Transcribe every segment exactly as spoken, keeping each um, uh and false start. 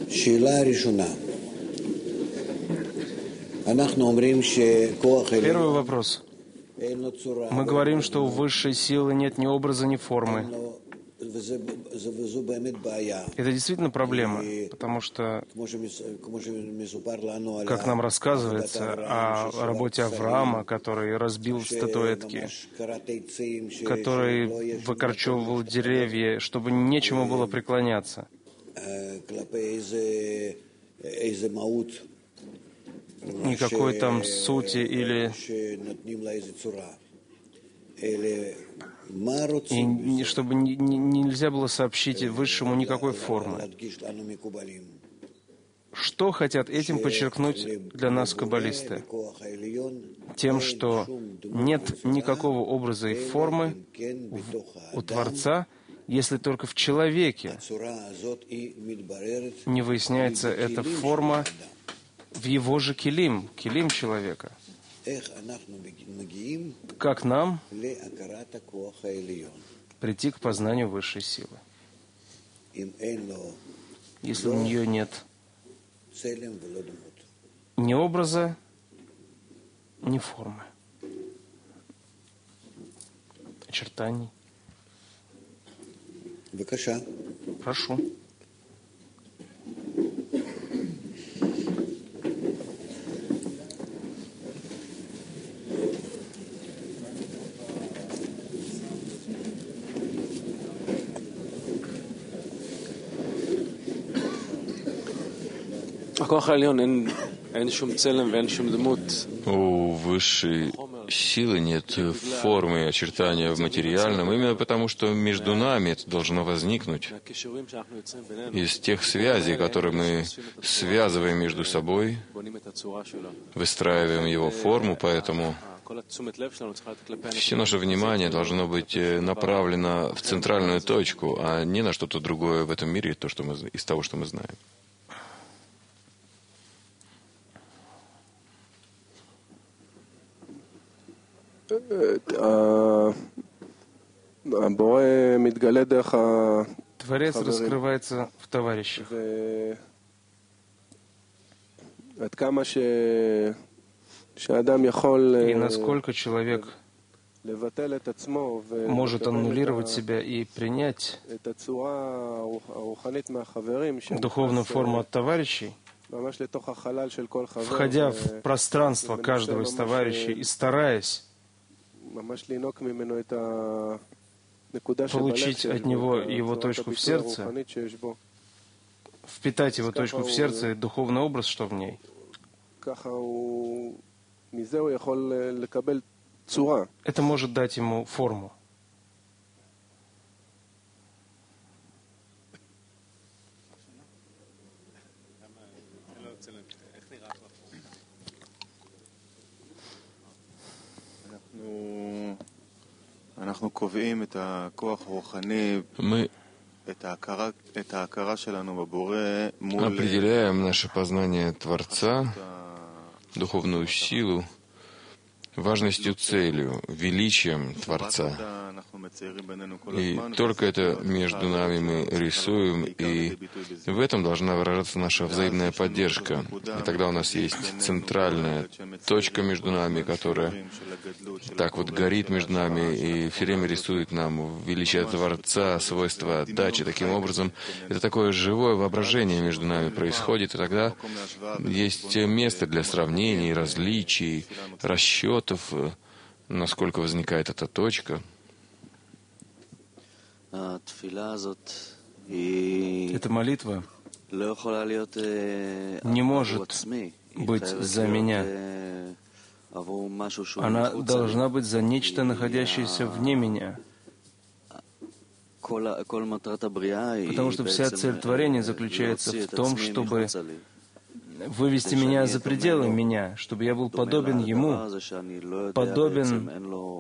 Первый вопрос. Мы говорим, что у высшей силы нет ни образа, ни формы. Это действительно проблема, потому что, как нам рассказывается о работе Авраама, который разбил статуэтки, который выкорчевывал деревья, чтобы нечему было преклоняться, никакой там сути или... И чтобы не, не, нельзя было сообщить Высшему никакой формы. Что хотят этим подчеркнуть для нас каббалисты? Тем, что нет никакого образа и формы у Творца, если только в человеке не выясняется эта форма в его же килим, килим человека. Как нам прийти к познанию высшей силы, если у нее нет ни образа, ни формы, очертаний? Прошу. У высшей силы нет формы и очертания в материальном, именно потому, что между нами это должно возникнуть из тех связей, которые мы связываем между собой, выстраиваем его форму, поэтому все наше внимание должно быть направлено в центральную точку, а не на что-то другое в этом мире, то, что мы, из того, что мы знаем. Творец раскрывается в товарищах. И насколько человек может аннулировать себя и принять духовную форму от товарищей, входя в пространство каждого из товарищей и стараясь получить от него его точку в сердце, впитать его точку в сердце и духовный образ, что в ней, это может дать ему форму. Мы определяем наше познание Творца, духовную силу, важностью целью, величием Творца. И только это между нами мы рисуем, и в этом должна выражаться наша взаимная поддержка. И тогда у нас есть центральная точка между нами, которая так вот горит между нами и все время рисует нам величие Творца, свойства отдачи. Таким образом, это такое живое воображение между нами происходит, и тогда есть место для сравнений, различий, расчетов, насколько возникает эта точка. Эта молитва не может быть за меня. Она должна быть за нечто, находящееся вне меня. Потому что вся цель творения заключается в том, чтобы вывести меня за пределы меня, чтобы я был подобен Ему, подобен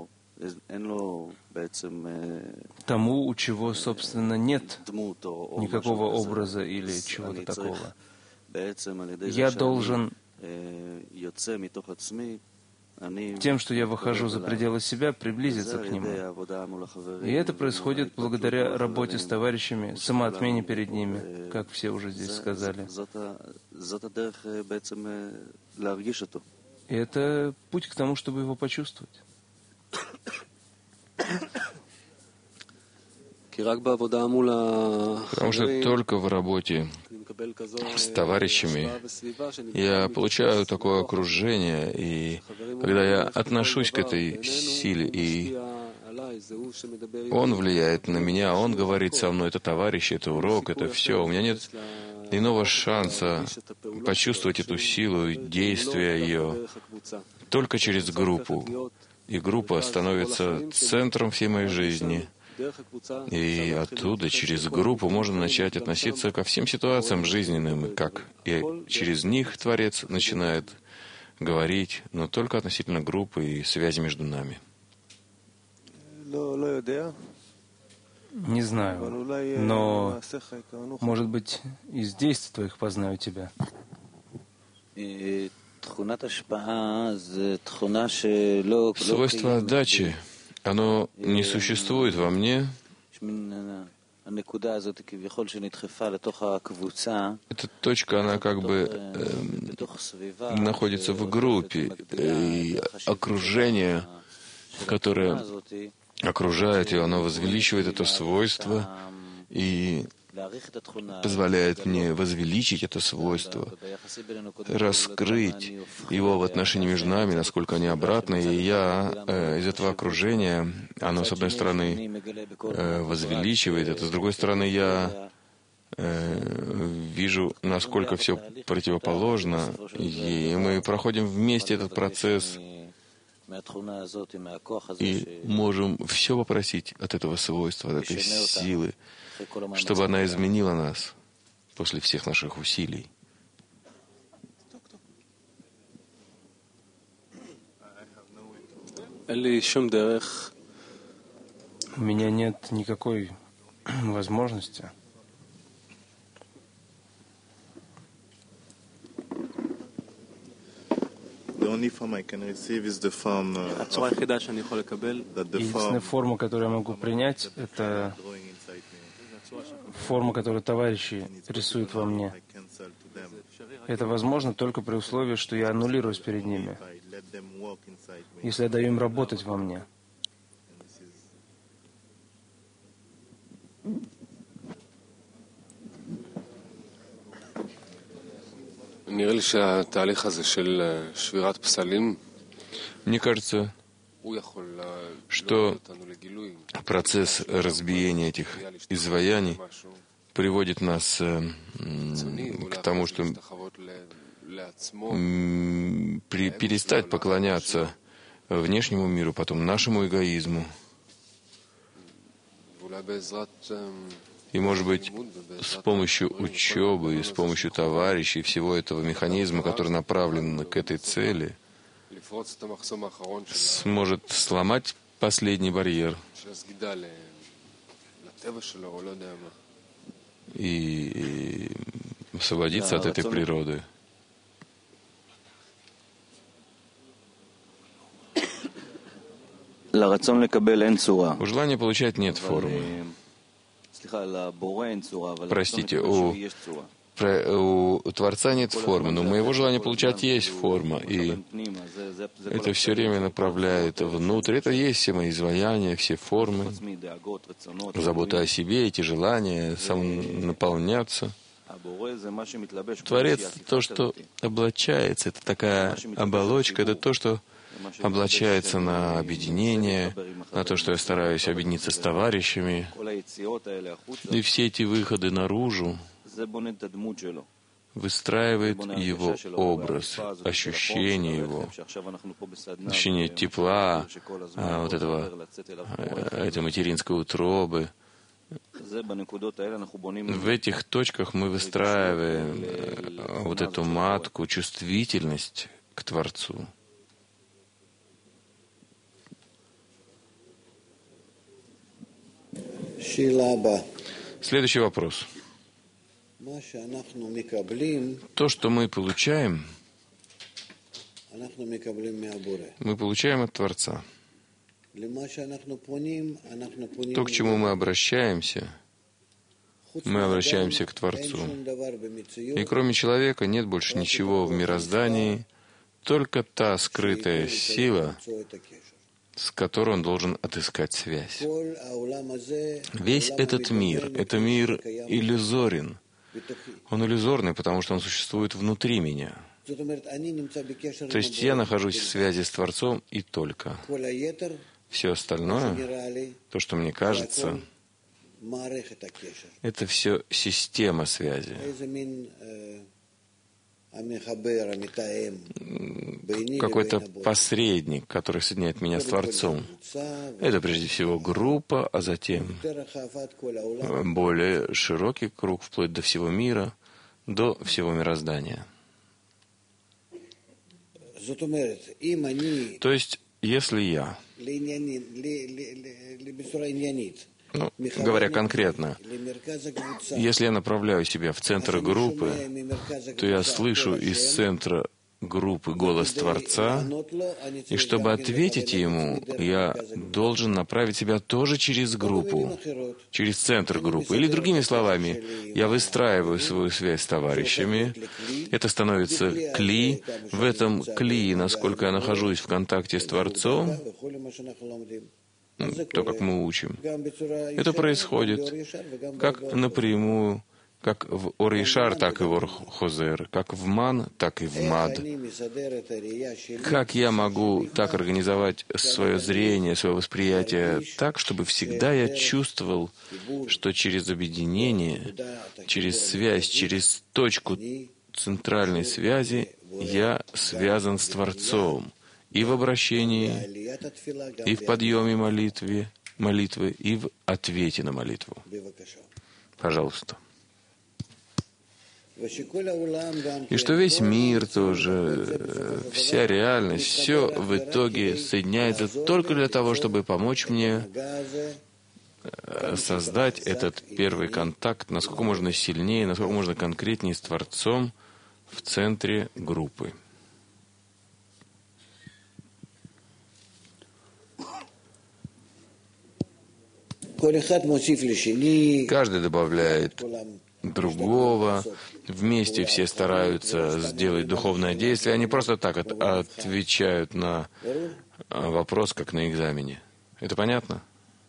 тому, у чего, собственно, нет никакого образа или чего-то такого. Я должен тем, что я выхожу за пределы себя, приблизиться к Нему. И это происходит благодаря работе с товарищами, самоотмене перед ними, как все уже здесь сказали. И это путь к тому, чтобы его почувствовать. Потому что только в работе с товарищами я получаю такое окружение, и когда я отношусь к этой силе, и он влияет на меня, он говорит со мной, это товарищ, это урок, это все. У меня нет иного шанса почувствовать эту силу, действия ее только через группу. И группа становится центром всей моей жизни. И оттуда, через группу, можно начать относиться ко всем ситуациям жизненным, как и через них Творец начинает говорить, но только относительно группы и связи между нами. Не знаю, но, может быть, из действий твоих познаю тебя. Свойство отдачи, оно не существует во мне. Эта точка, она как бы э, находится в группе, и окружение, которое окружает ее, оно возвеличивает это свойство и позволяет мне возвеличить это свойство, раскрыть его в отношении между нами, насколько они обратны. И я э, из этого окружения, оно, с одной стороны, э, возвеличивает это, с другой стороны, я э, вижу, насколько все противоположно, и мы проходим вместе этот процесс, и можем все попросить от этого свойства, от этой силы, чтобы она изменила нас после всех наших усилий. У меня нет никакой возможности Единственная форма, которую я могу принять, это форма, которую товарищи рисуют во мне. Это возможно только при условии, что я аннулируюсь перед ними, если я даю им работать во мне. Мне кажется, что процесс разбиения этих изваяний приводит нас к тому, что при, перестать поклоняться внешнему миру, потом нашему эгоизму. И, может быть, с помощью учебы и с помощью товарищей, всего этого механизма, который направлен к этой цели, сможет сломать последний барьер и освободиться от этой природы. У желания получать нет формы. Простите, у, у Творца нет формы, но у моего желания получать есть форма, и это все время направляет внутрь. Это есть все мои изваяния, все формы, забота о себе, эти желания, самонаполняться. Творец — то, что облачается, это такая оболочка, это то, что облачается на объединение, на то, что я стараюсь объединиться с товарищами. И все эти выходы наружу выстраивает его образ, ощущение его, ощущение тепла, вот этого, этой материнской утробы. В этих точках мы выстраиваем вот эту матку, чувствительность к Творцу. Следующий вопрос. То, что мы получаем, мы получаем от Творца. То, к чему мы обращаемся, мы обращаемся к Творцу. И кроме человека нет больше ничего в мироздании, только та скрытая сила, с которой он должен отыскать связь. Весь этот мир, это мир иллюзорен. Он иллюзорный, потому что он существует внутри меня. То есть я нахожусь в связи с Творцом и только. Все остальное, то, что мне кажется, это все система связи. Какой-то посредник, который соединяет меня с Творцом. Это прежде всего группа, а затем более широкий круг, вплоть до всего мира, до всего мироздания. То есть, если я, ну, говоря конкретно, если я направляю себя в центр группы, то я слышу из центра группы голос Творца, и чтобы ответить ему, я должен направить себя тоже через группу, через центр группы. Или другими словами, я выстраиваю свою связь с товарищами, это становится кли, в этом кли, насколько я нахожусь в контакте с Творцом, то, как мы учим. Это происходит как напрямую, как в Ор-Ешар, так и в Ор-Хозер, как в Ман, так и в Мад. Как я могу так организовать свое зрение, свое восприятие так, чтобы всегда я чувствовал, что через объединение, через связь, через точку центральной связи я связан с Творцом и в обращении, и в подъеме молитвы, молитвы, и в ответе на молитву. Пожалуйста. И что весь мир тоже, вся реальность, все в итоге соединяется только для того, чтобы помочь мне создать этот первый контакт, насколько можно сильнее, насколько можно конкретнее с Творцом в центре группы. Каждый добавляет другого, вместе все стараются сделать духовное действие, они просто так от, отвечают на вопрос, как на экзамене. Это понятно?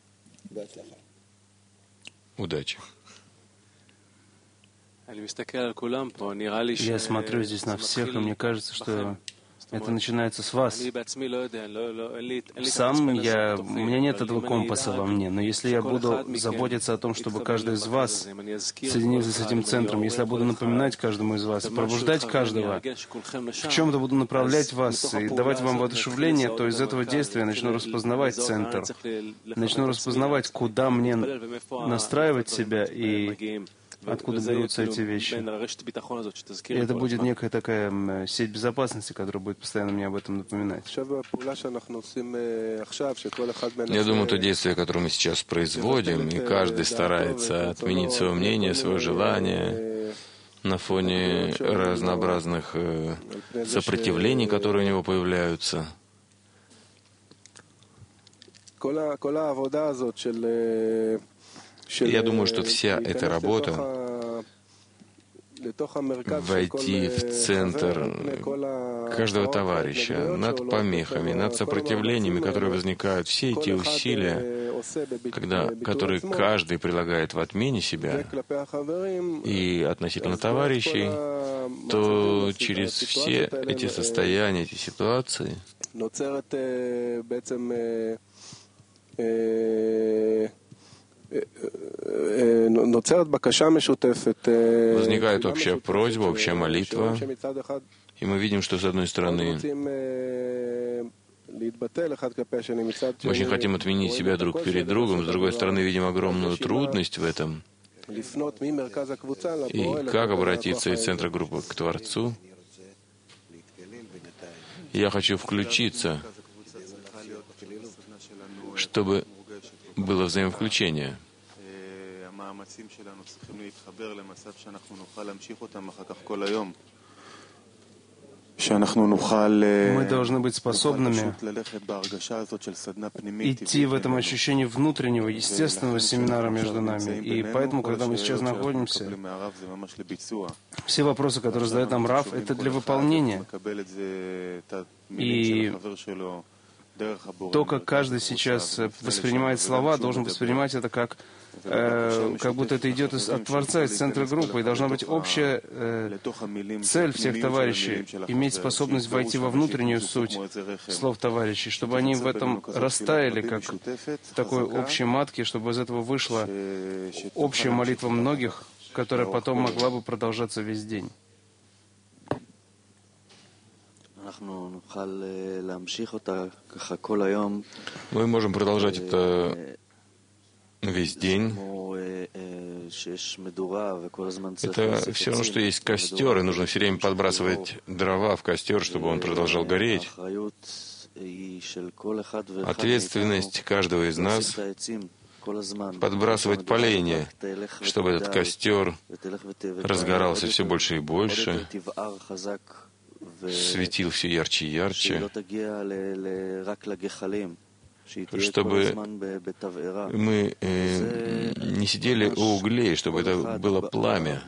Удачи. Я смотрю здесь на всех, и мне кажется, что это начинается с вас. Сам я, у меня нет этого компаса во мне, но если я буду заботиться о том, чтобы каждый из вас соединился с этим центром, если я буду напоминать каждому из вас, пробуждать каждого, в чем-то буду направлять вас и давать вам воодушевление, то из этого действия я начну распознавать центр, начну распознавать, куда мне настраивать себя и откуда берутся эти вещи. И это будет некая такая сеть безопасности, которая будет постоянно мне об этом напоминать. Я думаю, то действие, которое мы сейчас производим, и каждый старается отменить свое мнение, свое желание на фоне разнообразных сопротивлений, которые у него появляются. Я думаю, что вся эта работа войти в центр каждого товарища, над помехами, над сопротивлениями, которые возникают, все эти усилия, когда, которые каждый прилагает в отмене себя и относительно товарищей, то через все эти состояния, эти ситуации возникает общая просьба, общая молитва, и мы видим, что с одной стороны мы очень хотим отменить себя друг перед другом, с другой стороны видим огромную трудность в этом. И как обратиться из центра группы к Творцу? Я хочу включиться, чтобы было взаимовключение. Мы должны быть способными идти в этом ощущении внутреннего, естественного семинара между нами. И поэтому, когда мы сейчас находимся, все вопросы, которые задает нам Рав, это для выполнения. И то, как каждый сейчас воспринимает слова, должен воспринимать это как, э, как будто это идет из, от Творца, из центра группы. И должна быть общая э, цель всех товарищей, иметь способность войти во внутреннюю суть слов товарищей, чтобы они в этом растаяли, как в такой общей матке, чтобы из этого вышла общая молитва многих, которая потом могла бы продолжаться весь день. Мы можем продолжать это весь день. Это все равно, что есть костер, и нужно все время подбрасывать дрова в костер, чтобы он продолжал гореть. Ответственность каждого из нас подбрасывать поленья, чтобы этот костер разгорался все больше и больше, светил все ярче и ярче, чтобы мы э, не сидели у углей, чтобы это было пламя,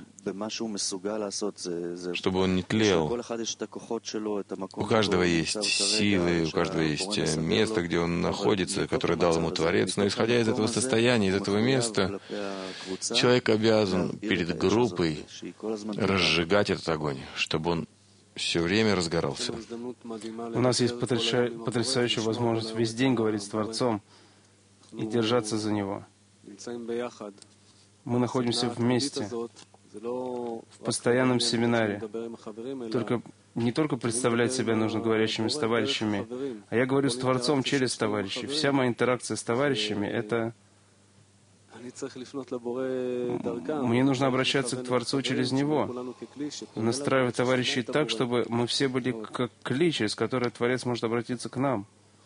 чтобы он не тлел. У каждого есть силы, у каждого есть место, где он находится, которое дал ему Творец. Но исходя из этого состояния, из этого места, человек обязан перед группой разжигать этот огонь, чтобы он все время разгорался. У нас есть потрясающая, потрясающая возможность весь день говорить с Творцом и держаться за Него. Мы находимся вместе, в постоянном семинаре. Только, не только представлять себя нужно говорящими с товарищами, а я говорю с Творцом через товарищей. Вся моя интеракция с товарищами — это... Мне нужно обращаться к Творцу через Него, настраивать товарищей так, чтобы мы все были как кли, через который Творец может обратиться к нам.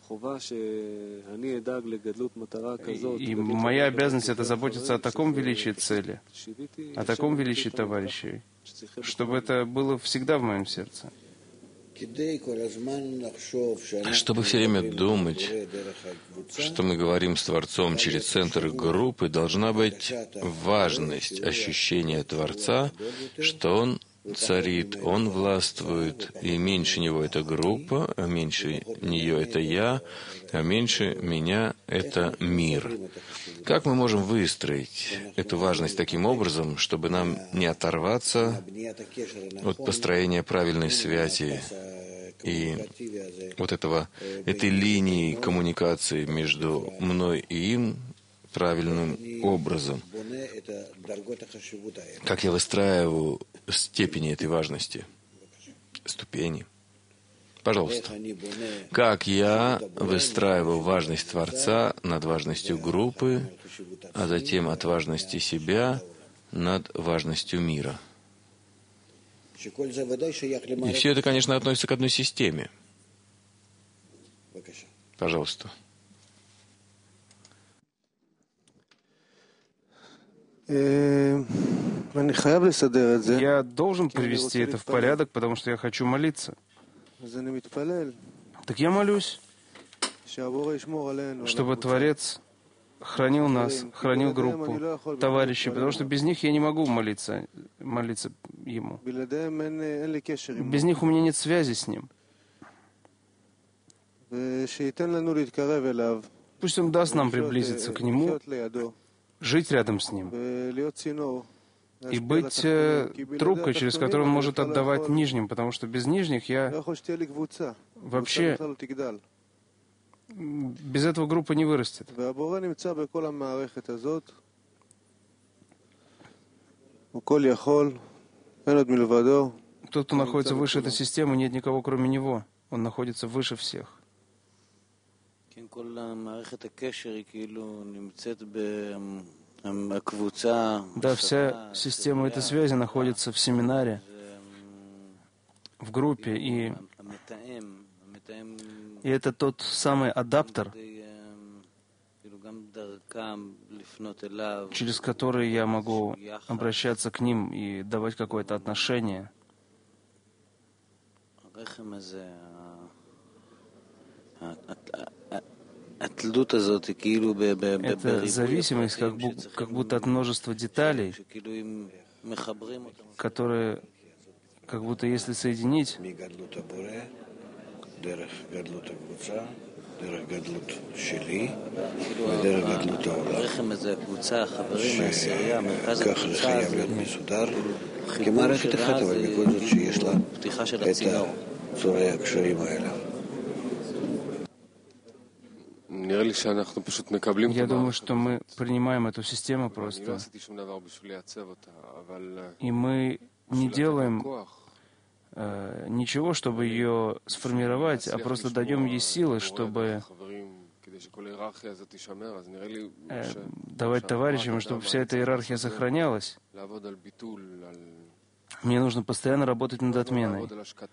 И моя обязанность — это заботиться о таком величии цели, о таком величии товарищей, чтобы это было всегда в моем сердце. Чтобы все время думать, что мы говорим с Творцом через центр группы, должна быть важность ощущения Творца, что Он царит, Он властвует, и меньше Него — это группа, а меньше нее — это я, а меньше меня — это мир. Как мы можем выстроить эту важность таким образом, чтобы нам не оторваться от построения правильной связи и вот этого, этой линии коммуникации между мной и им правильным образом? Как я выстраиваю степени этой важности, ступени? Пожалуйста. Как я выстраиваю важность Творца над важностью группы, а затем от важности себя над важностью мира? И все это, конечно, относится к одной системе. Пожалуйста. Я должен привести это в порядок, потому что я хочу молиться. Так я молюсь, чтобы Творец хранил нас, хранил группу, товарищей, потому что без них я не могу молиться, молиться Ему. Без них у меня нет связи с Ним. Пусть Он даст нам приблизиться к Нему, жить рядом с Ним и быть э, трубкой, через которую Он может отдавать нижним, потому что без нижних я вообще... Без этого группа не вырастет. Тот, кто находится выше этой системы, нет никого, кроме Него. Он находится выше всех. Да, вся система этой связи находится в семинаре, в группе, и, и это тот самый адаптер, через который я могу обращаться к ним и давать какое-то отношение. Эта зависимость как, бу как будто от множества деталей, которые, как будто если соединить, я думаю, что мы принимаем эту систему просто, и мы не делаем э, ничего, чтобы ее сформировать, а просто даем ей силы, чтобы э, давать товарищам, чтобы вся эта иерархия сохранялась. Мне нужно постоянно работать над отменой,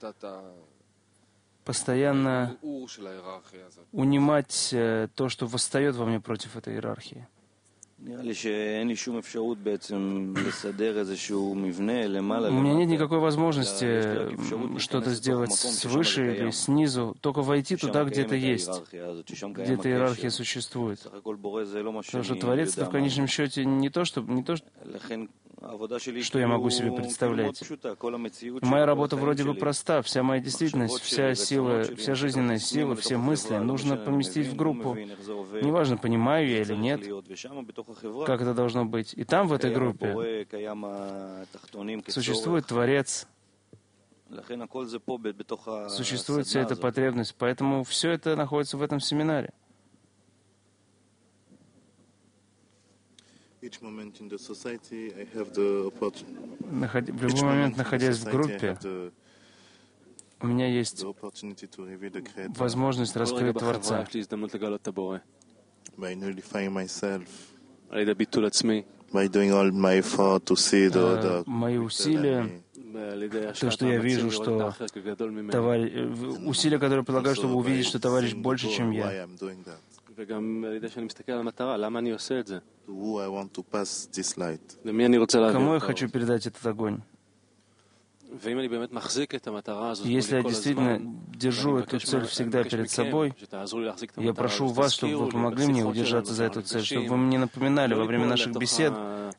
постоянно унимать э, то, что восстает во мне против этой иерархии. У меня нет никакой возможности что-то сделать свыше или снизу, только войти туда, где это есть, где эта иерархия существует. Потому что Творец — это в конечном счете не то, что, не то, что я могу себе представлять. Моя работа вроде бы проста. Вся моя действительность, вся сила, вся жизненная сила, все мысли нужно поместить в группу. Неважно, понимаю я или нет, как это должно быть. И там, в этой группе, существует Творец, существует вся эта потребность. Поэтому все это находится в этом семинаре. В любой момент, находясь в группе, у меня есть возможность раскрыть Творца. Мои усилия, то, что я вижу, что товарищ, усилия, которые прилагаю, чтобы увидеть, что товарищ больше, чем я. Кому я хочу передать этот огонь? Если я действительно держу эту цель всегда перед собой, я прошу вас, чтобы вы помогли мне удержаться за эту цель, чтобы вы мне напоминали во время наших бесед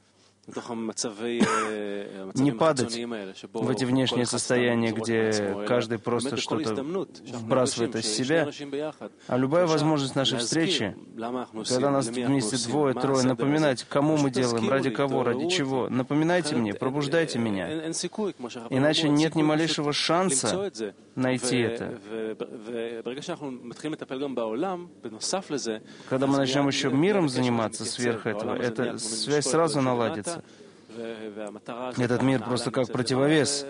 не падать в эти внешние состояния, где каждый просто что-то вбрасывает из себя. А любая возможность нашей встречи, когда нас вместе двое, трое, напоминать, кому мы делаем, ради кого, ради чего. Напоминайте мне, пробуждайте меня. Иначе нет ни малейшего шанса найти это. Когда мы начнем еще миром заниматься сверх этого, эта связь сразу наладится. Этот мир просто как противовес.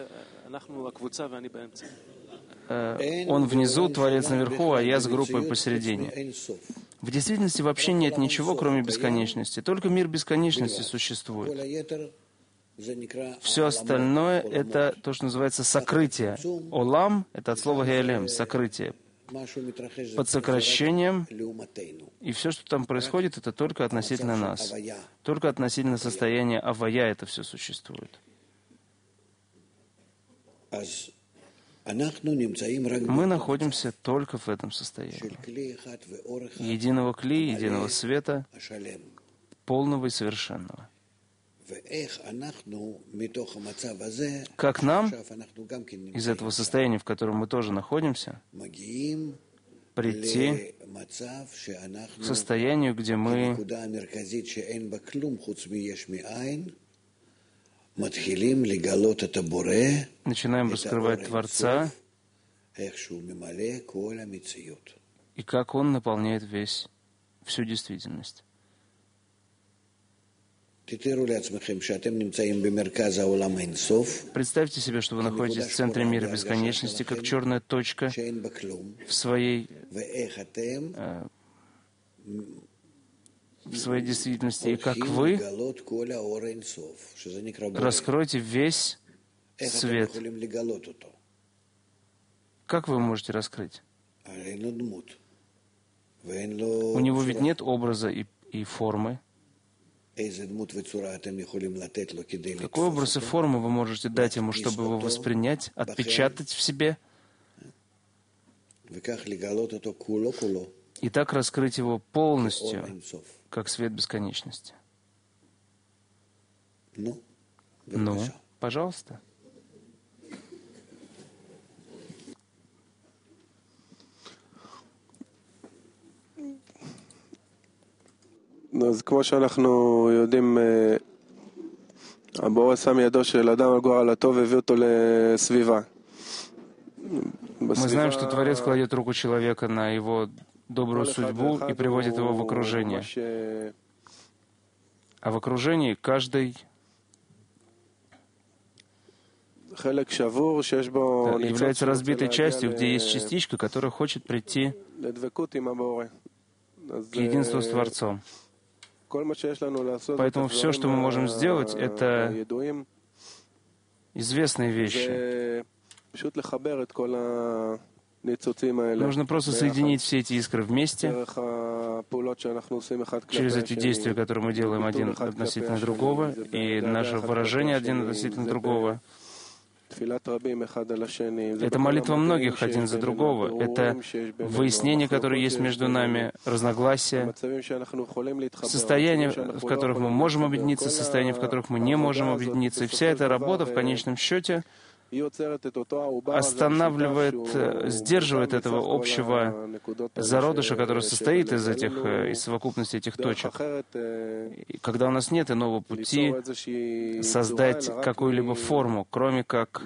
Он внизу, Творец наверху, а я с группой посередине. В действительности вообще нет ничего, кроме бесконечности. Только мир бесконечности существует. Все остальное — это то, что называется сокрытие. Олам — это от слова геолем, сокрытие. Под сокращением, и все, что там происходит, это только относительно нас. Только относительно состояния авая это все существует. Мы находимся только в этом состоянии. Единого кли, единого света, полного и совершенного. Как нам из этого состояния, в котором мы тоже находимся, прийти к состоянию, где мы начинаем раскрывать Творца и как Он наполняет весь, всю действительность. Представьте себе, что вы находитесь в центре мира бесконечности, как черная точка в своей, э, в своей действительности, и как вы раскроете весь свет. Как вы можете раскрыть? У него ведь нет образа и, и формы. Какой образ и форму вы можете дать ему, чтобы его воспринять, отпечатать в себе, и так раскрыть его полностью, как свет бесконечности. Ну, пожалуйста. אז כמו שאנחנו יודעים, הבורא שם ידו של אדם על גורלתו והביא אותו לסביבה. Мы знаем, что Творец кладет руку человека на его добрую судьбу и приводит его в окружение. А в окружении каждый является разбитой частью, где есть частичка, которая хочет прийти к единству с Творцом. Поэтому все, что мы можем сделать, это известные вещи. Нужно просто соединить все эти искры вместе через эти действия, которые мы делаем один относительно другого, и наше выражение один относительно другого. Это молитва многих один за другого. Это выяснение, которое есть между нами, разногласия, состояния, в которых мы можем объединиться, состояния, в которых мы не можем объединиться. И вся эта работа, в конечном счете, останавливает, сдерживает этого общего зародыша, который состоит из этих, из совокупности этих точек. И когда у нас нет иного пути создать какую-либо форму, кроме как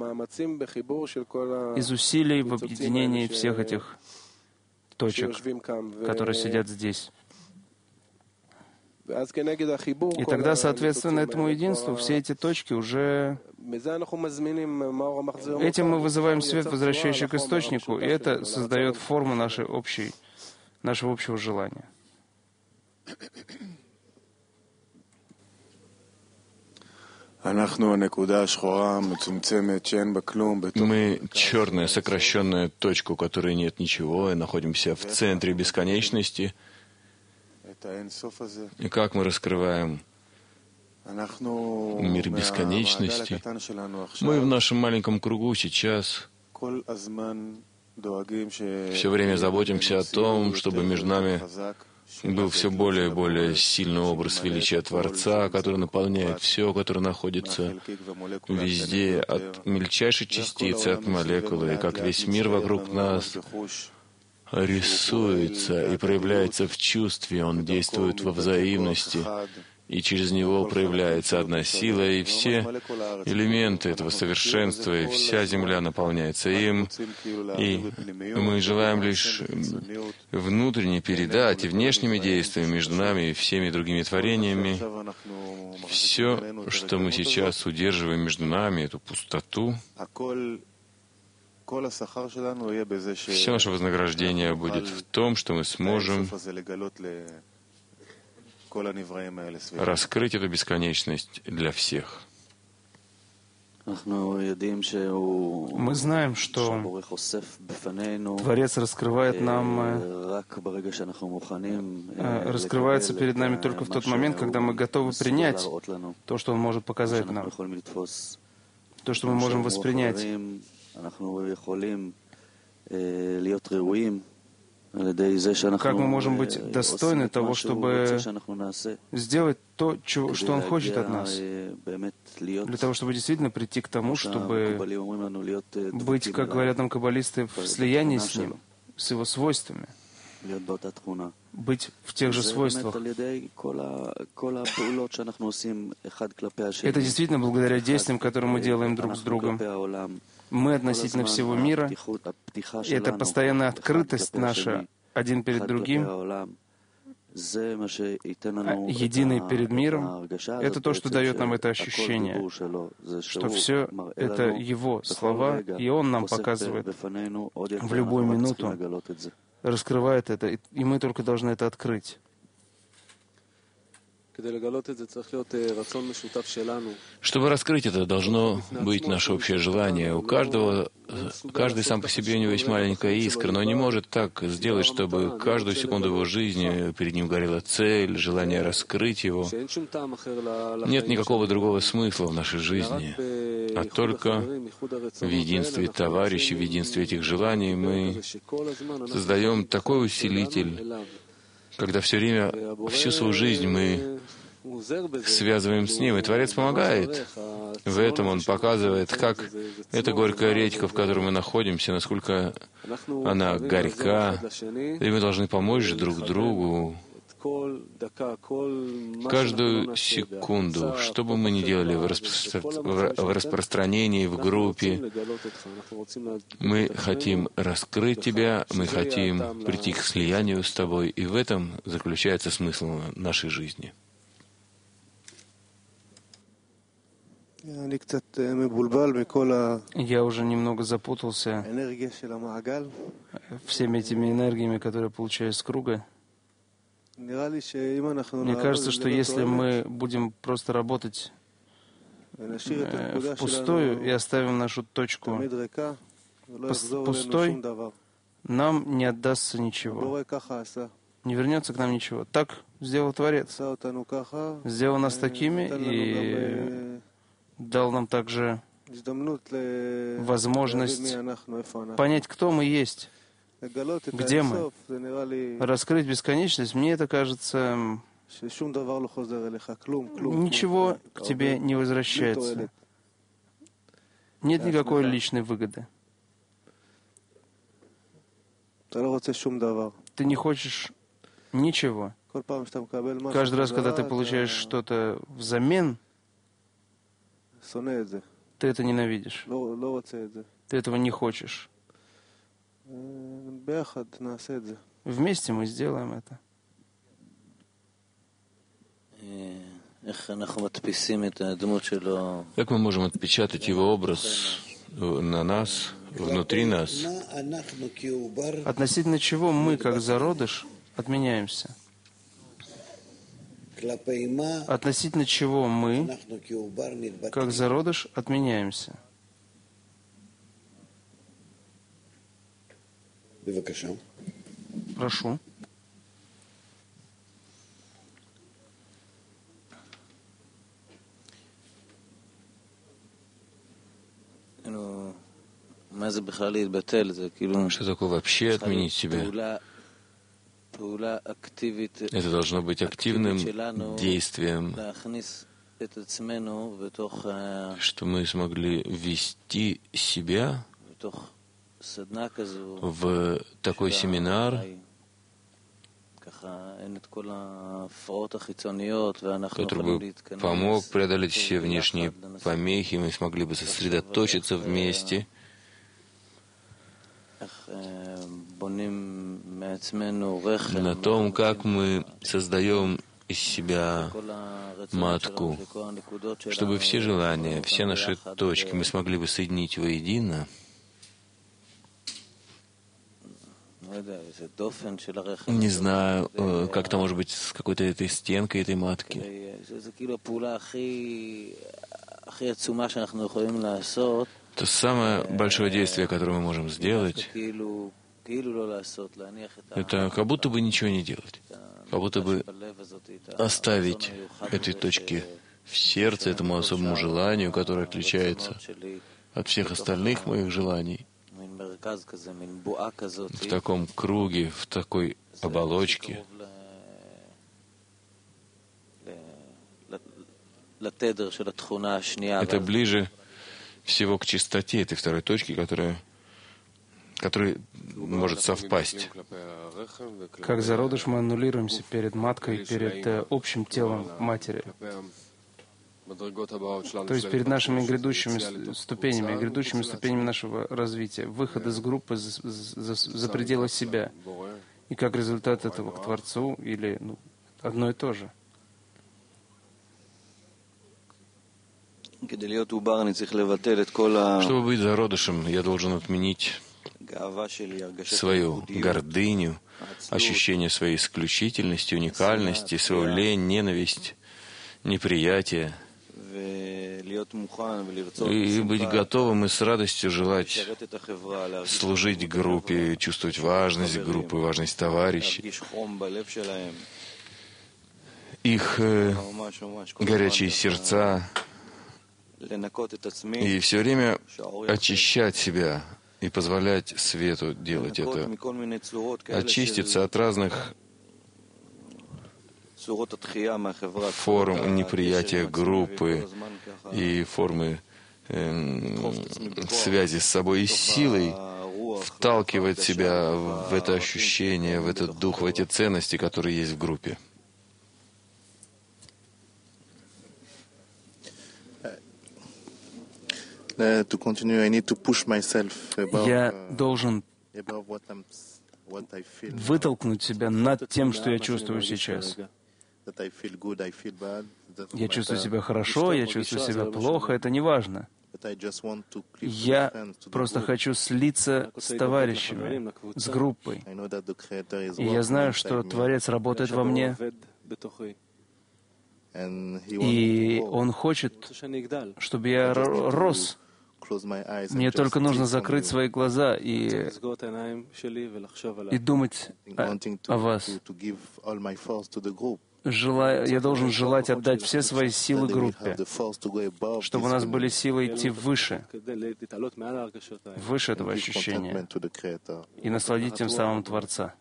из усилий в объединении всех этих точек, которые сидят здесь. И тогда, соответственно, этому единству все эти точки уже... Этим мы вызываем свет, возвращающий к источнику, и это создает форму нашей общей, нашего общего желания. Мы черная, сокращенная точка, у которой нет ничего, и находимся в центре бесконечности. И как мы раскрываем мир бесконечности? Мы в нашем маленьком кругу сейчас все время заботимся о том, чтобы между нами был все более и более сильный образ величия Творца, который наполняет все, которое находится везде, от мельчайшей частицы, от молекулы, и как весь мир вокруг нас рисуется и проявляется в чувстве, он действует во взаимности, и через него проявляется одна сила, и все элементы этого совершенства, и вся Земля наполняется им. И мы желаем лишь внутренне передать и внешними действиями между нами и всеми другими творениями все, что мы сейчас удерживаем между нами, эту пустоту. Все наше вознаграждение будет в том, что мы сможем раскрыть эту бесконечность для всех. Мы знаем, что Творец раскрывает нам, раскрывается перед нами только в тот момент, когда мы готовы принять то, что Он может показать нам, то, что мы можем воспринять. Как мы можем быть достойны того, чтобы сделать то, что Он хочет от нас, для того, чтобы действительно прийти к тому, чтобы быть, как говорят нам каббалисты, в слиянии с Ним, с Его свойствами, быть в тех же свойствах. Это действительно благодаря действиям, которые мы делаем друг с другом. Мы относительно всего мира, и это постоянная открытость наша один перед другим, единый перед миром, это то, что дает нам это ощущение, что все это Его слова, и Он нам показывает в любую минуту, раскрывает это, и мы только должны это открыть. Чтобы раскрыть это, должно быть наше общее желание. У каждого каждый сам по себе у него есть маленькая искра, но он не может так сделать, чтобы каждую секунду его жизни перед ним горела цель, желание раскрыть его. Нет никакого другого смысла в нашей жизни, а только в единстве товарищей, в единстве этих желаний мы создаем такой усилитель, когда все время, всю свою жизнь мы связываем с Ним, и Творец помогает. В этом Он показывает, как эта горькая редька, в которой мы находимся, насколько она горька, и мы должны помочь друг другу каждую секунду, что бы мы ни делали в, распро... в распространении, в группе. Мы хотим раскрыть Тебя, мы хотим прийти к слиянию с Тобой, и в этом заключается смысл нашей жизни. Я уже немного запутался всеми этими энергиями, которые получаю из круга. Мне кажется, что если мы будем просто работать э, впустую и оставим нашу точку пустой, нам не отдастся ничего. Не вернется к нам ничего. Так сделал Творец. Сделал нас такими и дал нам также возможность понять, кто мы есть, где мы, раскрыть бесконечность. Мне это кажется, ничего к тебе не возвращается. Нет никакой личной выгоды. Ты не хочешь ничего. Каждый раз, когда ты получаешь что-то взамен, ты это ненавидишь. Ты этого не хочешь. Вместе мы сделаем это. Как мы можем отпечатать его образ на нас, внутри нас? Относительно чего мы, как зародыш, отменяемся? Относительно чего мы, как зародыш, отменяемся? Прошу. Что такое вообще отменить себя? Это должно быть активным действием, что мы смогли ввести себя в такой семинар, который бы помог преодолеть все внешние помехи, мы смогли бы сосредоточиться вместе на том, как мы создаем из себя матку, чтобы все желания, все наши точки мы смогли бы соединить воедино. Не знаю, как это может быть с какой-то этой стенкой, этой матки. То самое большое действие, которое мы можем сделать, это как будто бы ничего не делать. Как будто бы оставить этой точки в сердце, этому особому желанию, которое отличается от всех остальных моих желаний, в таком круге, в такой оболочке. Это ближе всего к чистоте этой второй точки, которая, которая может совпасть. Как зародыш мы аннулируемся перед маткой, перед э, общим телом матери. То есть перед нашими грядущими ступенями, грядущими ступенями нашего развития, выход из группы за, за, за пределы себя. И как результат этого к Творцу, или ну, одно и то же. Чтобы быть зародышем, я должен отменить свою гордыню, ощущение своей исключительности, уникальности, свою лень, ненависть, неприятие, и быть готовым и с радостью желать служить группе, чувствовать важность группы, важность товарищей, их э, горячие сердца, и все время очищать себя и позволять свету делать это, очиститься от разных форм неприятия группы и формы э, связи с собой и силой, вталкивать себя в это ощущение, в этот дух, в эти ценности, которые есть в группе. Я должен вытолкнуть себя над тем, что я чувствую сейчас. Я чувствую себя хорошо, я чувствую себя плохо, это не важно. Я просто хочу слиться с товарищами, с группой. И я знаю, что Творец работает во мне, и Он хочет, чтобы я рос. Мне только нужно закрыть свои глаза и, и думать о, о вас. Желаю, я должен желать отдать все свои силы группе, чтобы у нас были силы идти выше, выше этого ощущения, и насладить тем самым Творца.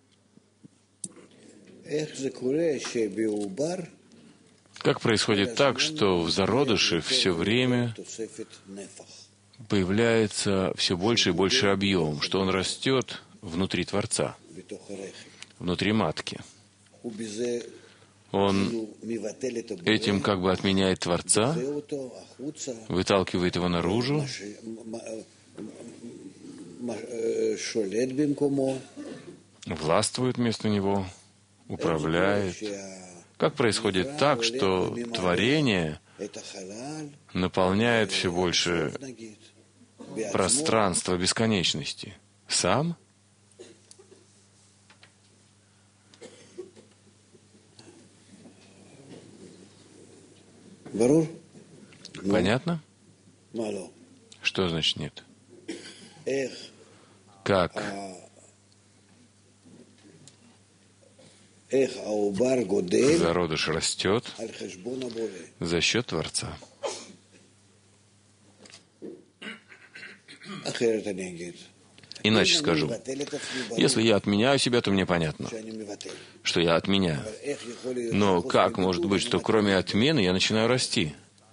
Как происходит так, что в зародыше все время появляется все больше и больше объем, что он растет внутри Творца, внутри матки? Он этим как бы отменяет Творца, выталкивает его наружу, властвует вместо него, управляет. Как происходит так, что творение наполняет все больше пространство бесконечности? Сам? Понятно? Что значит нет? Как зародыш растет за счет Творца. Иначе скажу, если я отменяю себя, то мне понятно, что я отменяю. Но как может быть, что кроме отмены я начинаю расти?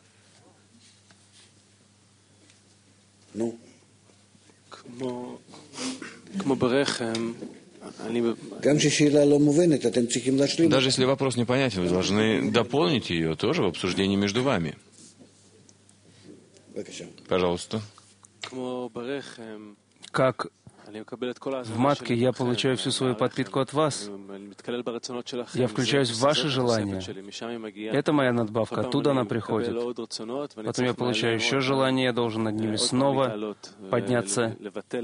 Даже если вопрос непонятен, вы должны дополнить ее тоже в обсуждении между вами. Пожалуйста. Как в матке я получаю всю свою подпитку от вас. Я включаюсь в ваши желания. Это моя надбавка, оттуда она приходит. Потом я получаю еще желание, я должен над ними снова подняться,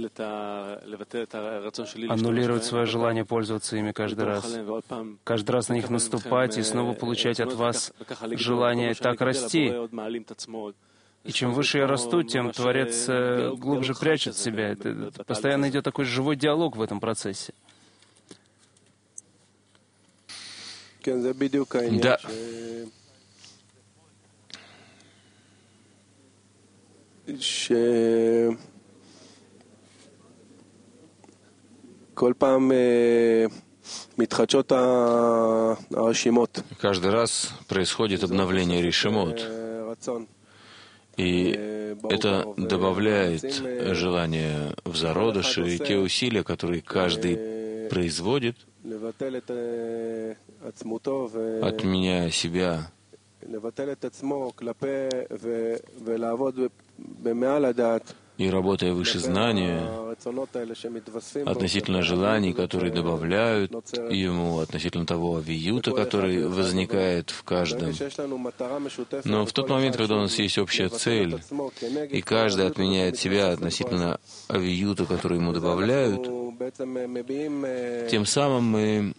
аннулировать свое желание пользоваться ими каждый раз. Каждый раз на них наступать и снова получать от вас желание так расти. И чем выше я расту, тем Творец глубже прячет себя. Это, постоянно идет такой живой диалог в этом процессе. Да. Каждый раз происходит обновление решимот. И это добавляет желание в зародыше, и те усилия, которые каждый производит, отменяя себя, и работая выше знания, относительно желаний, которые добавляют ему, относительно того авиюта, который возникает в каждом. Но в тот момент, когда у нас есть общая цель, и каждый отменяет себя относительно авиюта, который ему добавляют, тем самым мы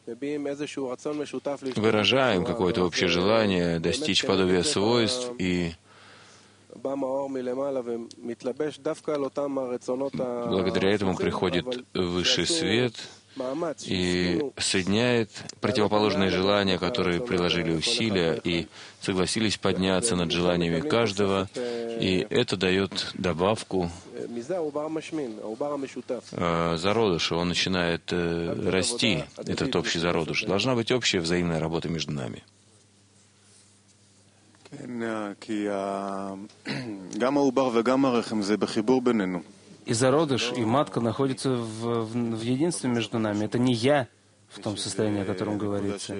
выражаем какое-то общее желание достичь подобия свойств и Благодаря этому приходит высший свет и соединяет противоположные желания, которые приложили усилия и согласились подняться над желаниями каждого, и это дает добавку э, зародыша. Он начинает э, расти, этот общий зародыш. Должна быть общая взаимная работа между нами. И зародыш, и матка находятся в, в, в единстве между нами. Это не я в том состоянии, о котором говорится.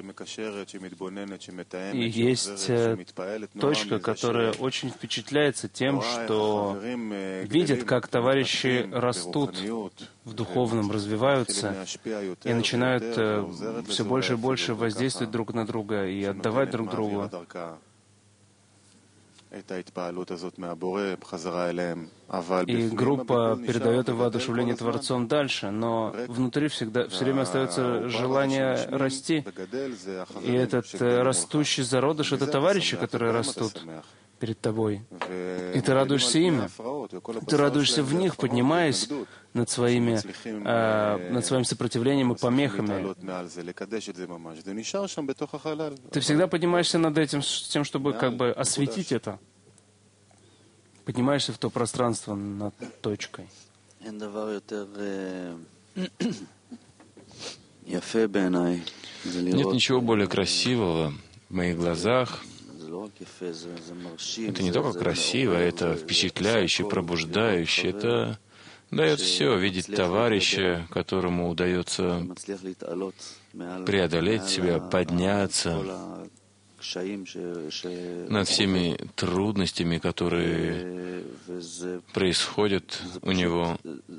И есть точка, которая очень впечатляется тем, что видит, как товарищи растут в духовном, развиваются и начинают все больше и больше воздействовать друг на друга и отдавать друг другу. И группа передает воодушевление Творцом дальше, но внутри всегда все время остается желание расти. И этот растущий зародыш — это товарищи, которые растут перед тобой. И ты радуешься ими. Ты радуешься в них, поднимаясь над, своими, э, над своим сопротивлением и помехами. Ты всегда поднимаешься над этим, с тем, чтобы как бы осветить это. Поднимаешься в то пространство над точкой. Нет ничего более красивого в моих глазах. Это не только красиво, это впечатляюще, пробуждающе. Это дает все, видеть товарища, которому удается преодолеть себя, подняться над всеми трудностями, которые происходят у него.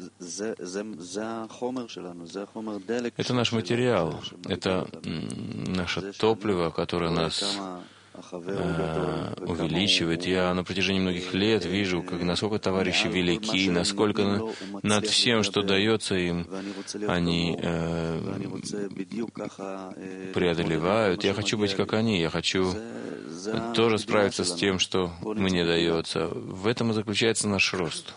Это наш материал, это наше топливо, которое нас увеличивает. Я на протяжении многих лет вижу, как, насколько товарищи велики, насколько над всем, что дается им, они э, преодолевают. Я хочу быть как они, я хочу тоже справиться с тем, что мне дается. В этом и заключается наш рост.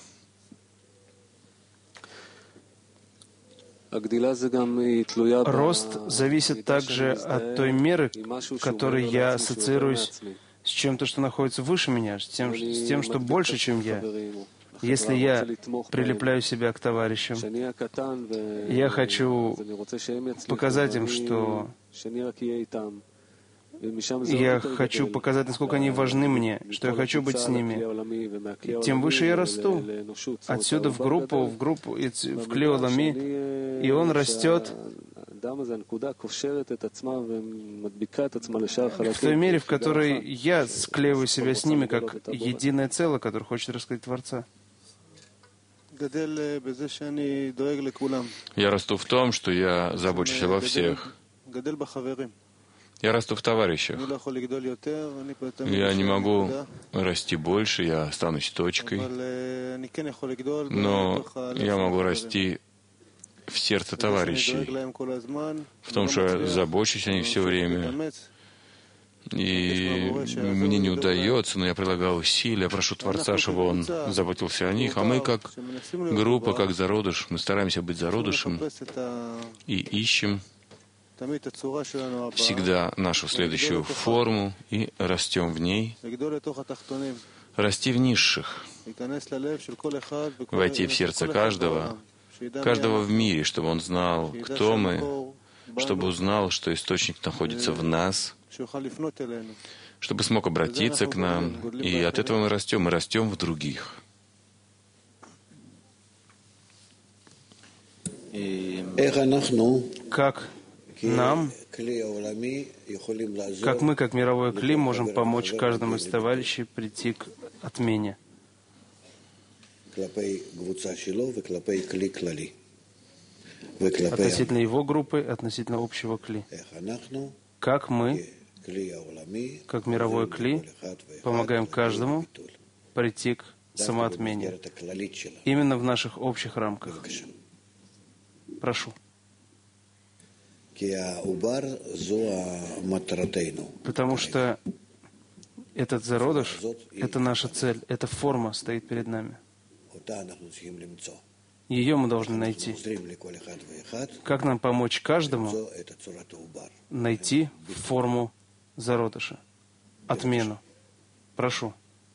Рост зависит также от той меры, в которой я ассоциируюсь с чем-то, что находится выше меня, с тем, с тем, что больше, чем я. Если я прилепляю себя к товарищам, я хочу показать им, что я хочу показать, насколько они важны мне, что я хочу быть с ними. Тем выше я расту. Отсюда в группу, в группу, в Кли Олами, и он растет в той мере, в которой я склеиваю себя с ними, как единое целое, которое хочет раскрыть Творца. Я расту в том, что я забочусь обо всех. Я расту в товарищах. Я не могу расти больше, я останусь точкой. Но я могу расти в сердце товарищей, в том, что я забочусь о них все время. И мне не удается, но я прилагаю усилия, прошу Творца, чтобы Он заботился о них. А мы, как группа, как зародыш, мы стараемся быть зародышем и ищем всегда нашу следующую форму и растем в ней. Расти в низших, войти в сердце каждого, каждого в мире, чтобы он знал, кто мы, чтобы узнал, что источник находится в нас, чтобы смог обратиться к нам, и от этого мы растем, мы растем в других. Как нам, как мы, как мировой Кли, можем помочь каждому из товарищей прийти к отмене относительно его группы, относительно общего Кли. Как мы, как мировой Кли, помогаем каждому прийти к самоотмене именно в наших общих рамках. Прошу. Потому что Этот зародыш — это наша цель, эта форма стоит перед нами. Ее мы должны найти. Как нам помочь каждому найти форму зародыша, отмену? Прошу.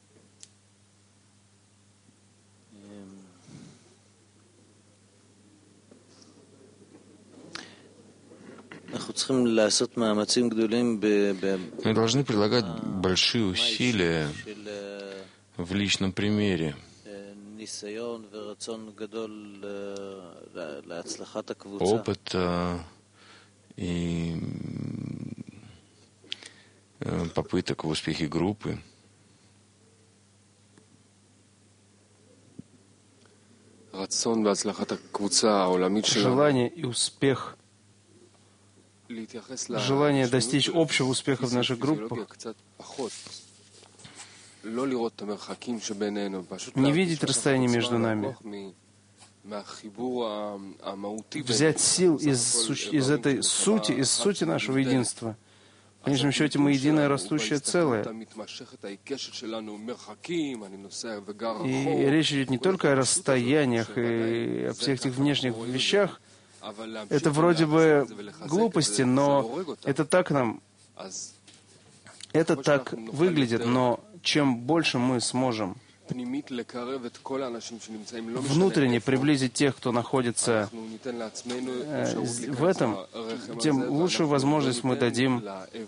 Мы должны прилагать большие усилия в личном примере, опыта и попыток в успехе группы. Желание и успех, желание достичь общего успеха в наших группах, не видеть расстояние между нами, взять сил из, из этой сути, из сути нашего единства. В конечном счете мы единое растущее целое. И речь идет не только о расстояниях и о всех этих внешних вещах. Это вроде бы глупости, но это так нам, это так выглядит, но чем больше мы сможем внутренне приблизить тех, кто находится э, в этом, тем лучшую возможность мы дадим,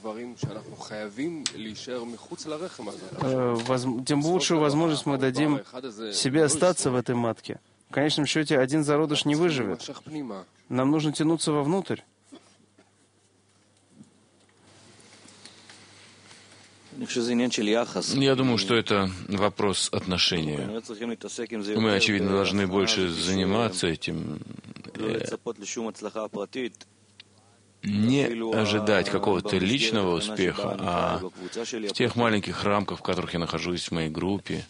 э, воз, тем лучшую возможность мы дадим себе остаться в этой матке. В конечном счете, один зародыш не выживет. Нам нужно тянуться вовнутрь. Я думаю, что это вопрос отношения. Мы, очевидно, должны больше заниматься этим, не ожидать какого-то личного успеха, а в тех маленьких рамках, в которых я нахожусь в моей группе,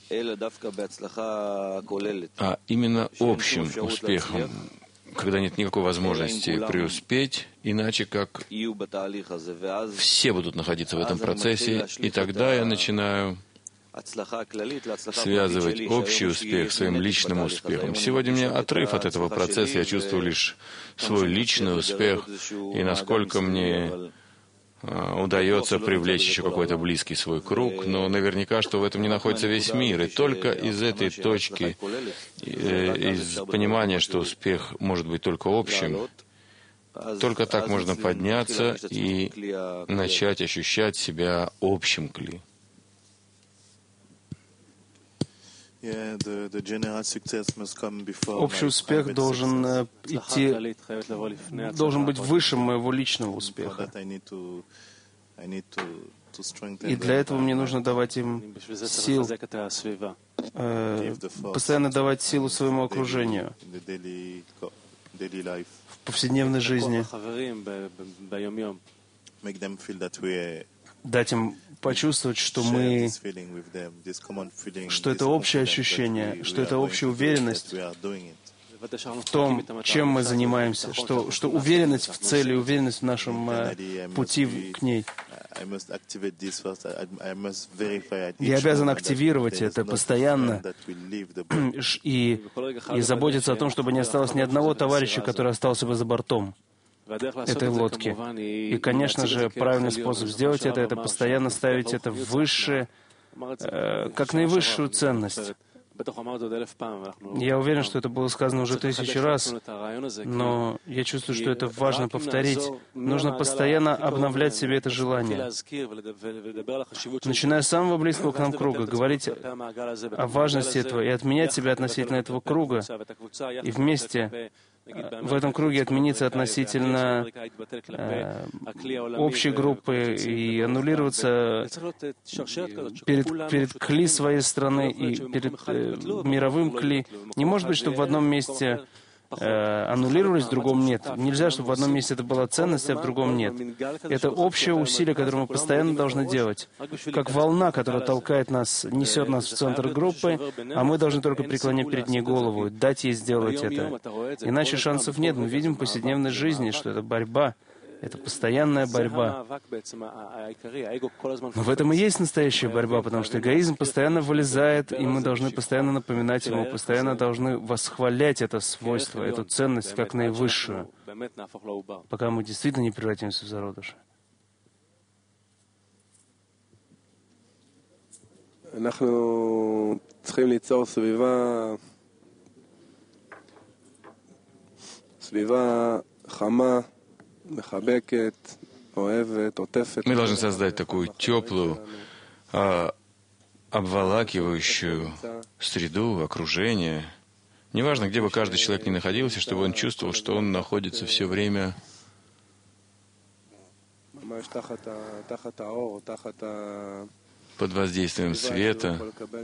а именно общим успехом, когда нет никакой возможности преуспеть, иначе как все будут находиться в этом процессе, и тогда я начинаю связывать общий успех своим личным успехом. Сегодня у меня отрыв от этого процесса, я чувствую лишь свой личный успех, и насколько мне удается привлечь еще какой-то близкий свой круг, но наверняка, что в этом не находится весь мир. И только из этой точки, из понимания, что успех может быть только общим, только так можно подняться и начать ощущать себя общим кли. Общий успех должен э, идти, должен быть выше моего личного успеха. И для этого мне нужно давать им сил, э, постоянно давать силу своему окружению в повседневной жизни, дать им почувствовать, что мы, что это общее ощущение, что это общая уверенность в том, чем мы занимаемся, что, что уверенность в цели, уверенность в нашем э, пути к ней. Я обязан активировать это постоянно и, и заботиться о том, чтобы не осталось ни одного товарища, который остался бы за бортом этой лодки. И, конечно же, правильный способ сделать это — это постоянно ставить это выше, э, как наивысшую ценность. Я уверен, что это было сказано уже тысячи раз, но я чувствую, что это важно повторить. Нужно постоянно обновлять в себе это желание. Начиная с самого близкого к нам круга, говорить о важности этого и отменять себя относительно этого круга, и вместе в этом круге отмениться относительно э, общей группы и аннулироваться перед, перед кли своей страны и перед э, мировым кли. Не может быть, чтобы в одном месте э, аннулировались, в другом нет. Нельзя, чтобы в одном месте это была ценность, а в другом нет. Это общее усилие, которое мы постоянно должны делать. Как волна, которая толкает нас, несет нас в центр группы, а мы должны только преклонить перед ней голову, дать ей сделать это. Иначе шансов нет. Мы видим в повседневной жизни, что это борьба. Это постоянная борьба. Но в этом и есть настоящая борьба, потому что эгоизм постоянно вылезает, и мы должны постоянно напоминать ему, постоянно должны восхвалять это свойство, эту ценность как наивысшую, пока мы действительно не превратимся в зародыша. אנחנו צריכים ליצור סביבה, סביבה חמה, מחבקת, אוהבת, עוטפת. Мы должны создать такую теплую, а, обволакивающую среду, окружение. Неважно, где бы каждый человек ни находился, чтобы он чувствовал, что он находится все время под воздействием света,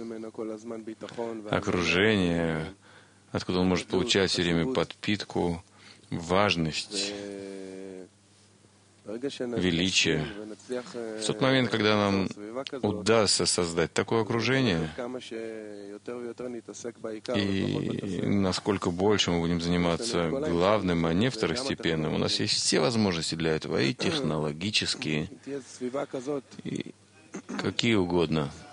окружения, откуда он может получать все время подпитку, важность, величие. В тот момент, когда нам удастся создать такое окружение, и насколько больше мы будем заниматься главным, а не второстепенным, у нас есть все возможности для этого, и технологические, и какие угодно.